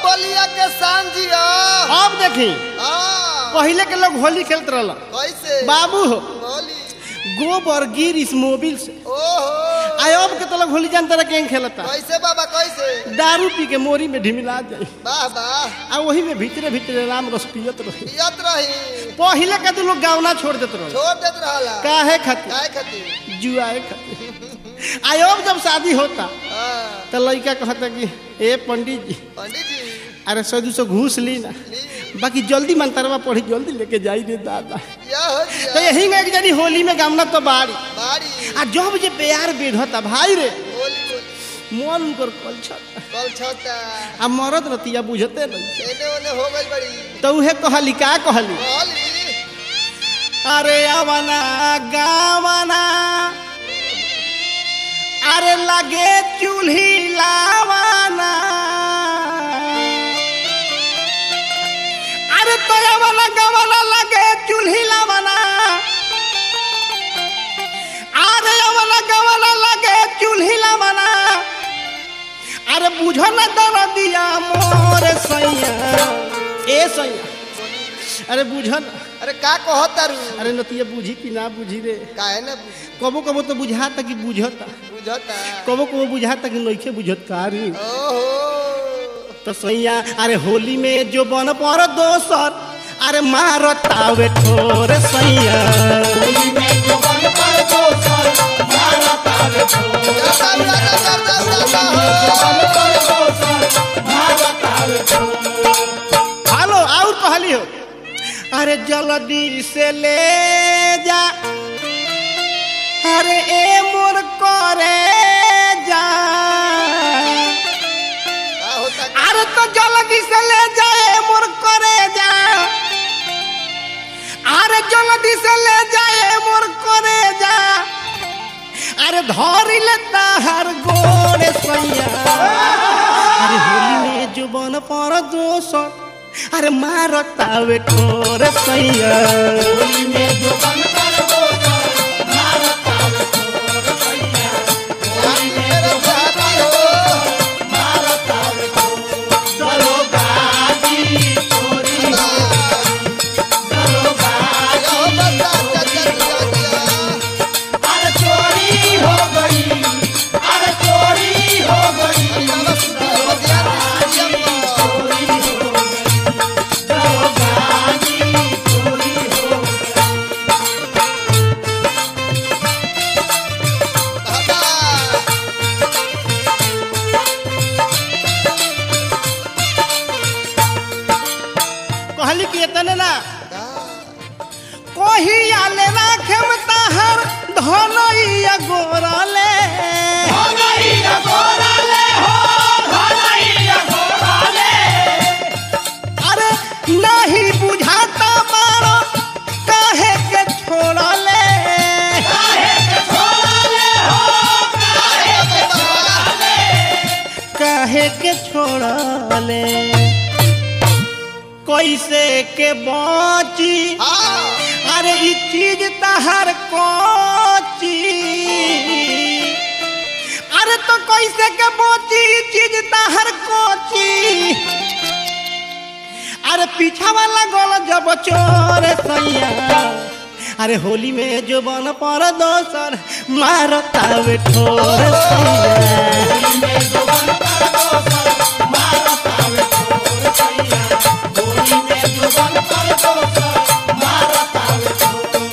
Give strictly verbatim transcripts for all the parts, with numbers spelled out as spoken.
बलिया के सांझिया अब देखी हाँ पहले के लोग होली खेलते रहला कैसे बाबू हो होली गोबर गिर इस मोबिल से ओहो आय अब के तो लोग होली जानते रहे कें खेलता कैसे बाबा कैसे दारू पी के मोरी में ढिमिला जाए वाह वाह आ वही में भीतरे भीतरे राम रस पियत रहे पियत रही पहले के तो लोग गावना छोड़ देते रहे छोड़ देत रहला काहे खातिर काय खातिर जुआए खातिर आय अब जब शादी होता हाँ तो लड़का कहता कि ए पंडित जी पंडित जी अरे सौ दू सौ घूस ली ना ली बाकी जल्दी मंतरवा पढ़ी जल्दी लेके जाई रे दादा या हो तो दिया यही में एक जनी होली में गामना तो बाड़ी बाड़ी आ जब जे प्यार बेढ़ता भाई रे होली होली मन उनकर कल छता कल छता आ मरद रतिया बुझते नहीं एने ओने हो गई बड़ी तो उहे कहली का कहली होली अरे आवना गावना अरे लगे चूल्ही लावाना अरे तो आवना गावना लगे चूल्ही लावाना अरे आवना गावना लगे चूल्ही लावाना अरे बुझो न दर दिया मोर सैया ए सैया अरे बुझो न अरे का कहता रू अरे नतिया बुझी कि ना बुझी रे काहे ना कबो कबो तो बुझाता कि बुझता बुझता कबो कबो बुझाता कि नइखे बुझत का रे ओहो तो सैया अरे होली में जो बन पर दोसर अरे मारतावे ठोर सैया होली में जो बन पर दोसर मारतावे ठोर जाता जाता जाता हेलो और कहली हो अरे जल्दी से ले जा अरे ए मोर करे जा का होता अरे तो जल्दी से ले जा ए मोर करे जा अरे जल्दी से ले जा ए मोर करे जा अरे धरी लेता हर गोरे सैया अरे होली में जुबान पर दोसर अरे मारतावे ठोर सैया होली में जुबान पर दोसर मारतावे ठोर सैया होली में जुबान पर दोसर मारतावे ठोर चलो गाड़ी चोरी चलो गाड़ी अरे चोरी हो गई अरे चोरी हो गई कहली कि इतने ना कोही आले ना खेमता हर धनैया गोरले धनैया गोरले हो धनैया गोरले अरे नहीं बुझाता मारो काहे के छोड़ले काहे के छोड़ले हो काहे के छोड़ले काहे के छोड़ले कैसे के बाची अरे ई चीज तहर कोची अरे तो कैसे के बाची ई चीज तहर कोची अरे पीछा वाला गोल जब चोर सैया अरे होली में जो बन पर दोसर मारतावे ठोर सैया होली में जो बन पर दोसर मारतावे ठोर सैया होली में जो बन पर दोसर मारतावे ठोर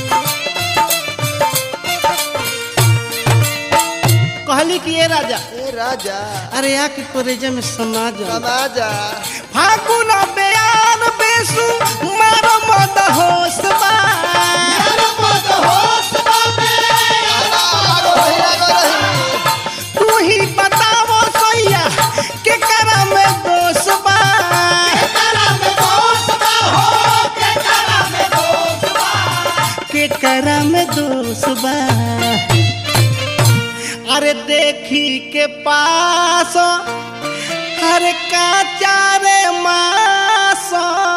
कहली कि ए राजा ए राजा अरे आके कोरेजा में समा जा समाजा फागुन बयान बेसु मारो मद होश बा लागो रही लागो रही तू ही बतावो सैया के करा में दोष बा के करा में दोष बा अरे देखी के पास अरे काचारे मास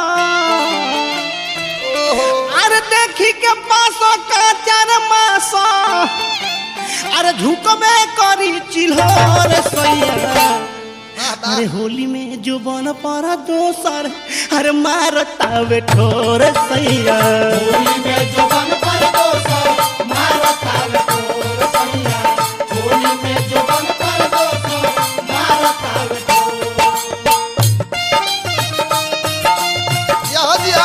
ओहो अरे देखी के पास काचार मास अरे झुकबे करी चिल्होर सैया वाह वाह अरे होली में जो बन पर दोसर अरे मारतावे ठोर सैया यह दिया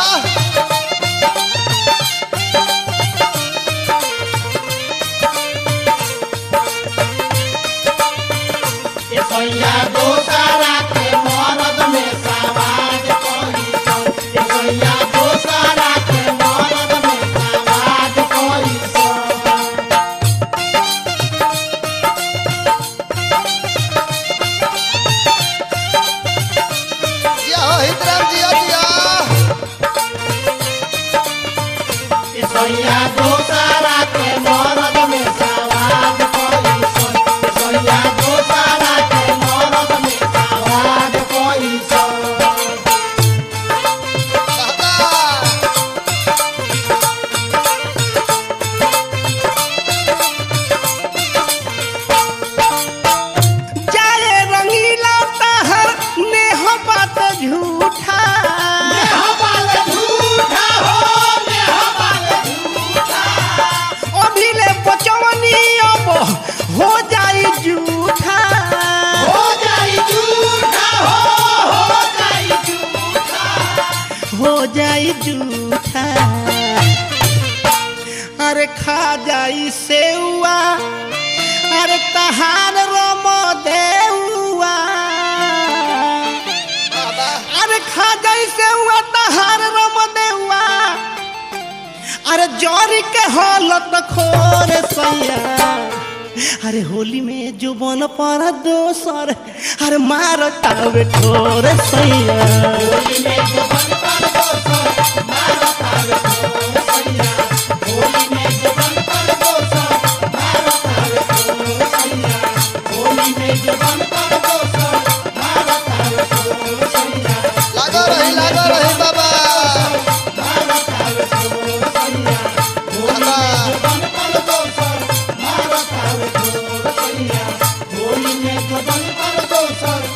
यह हितराम दिया दिया बाबा जाए रंगीला तहर नेह बात झूठा अभिले बचवनी अब हो जाई झूठा हो जाई झूठा अरे खा जाई सेउआ अरे तहार रम देउआ बाबा अरे खा जाई सेउआ तहार रम देउआ अरे जौरी के हालत खोर सैया अरे होली में जो बन पर दोसर अरे मारतावे ठोर सैया लागो रही लागो रही बाबा बाबा होली में जो बन पर दोसर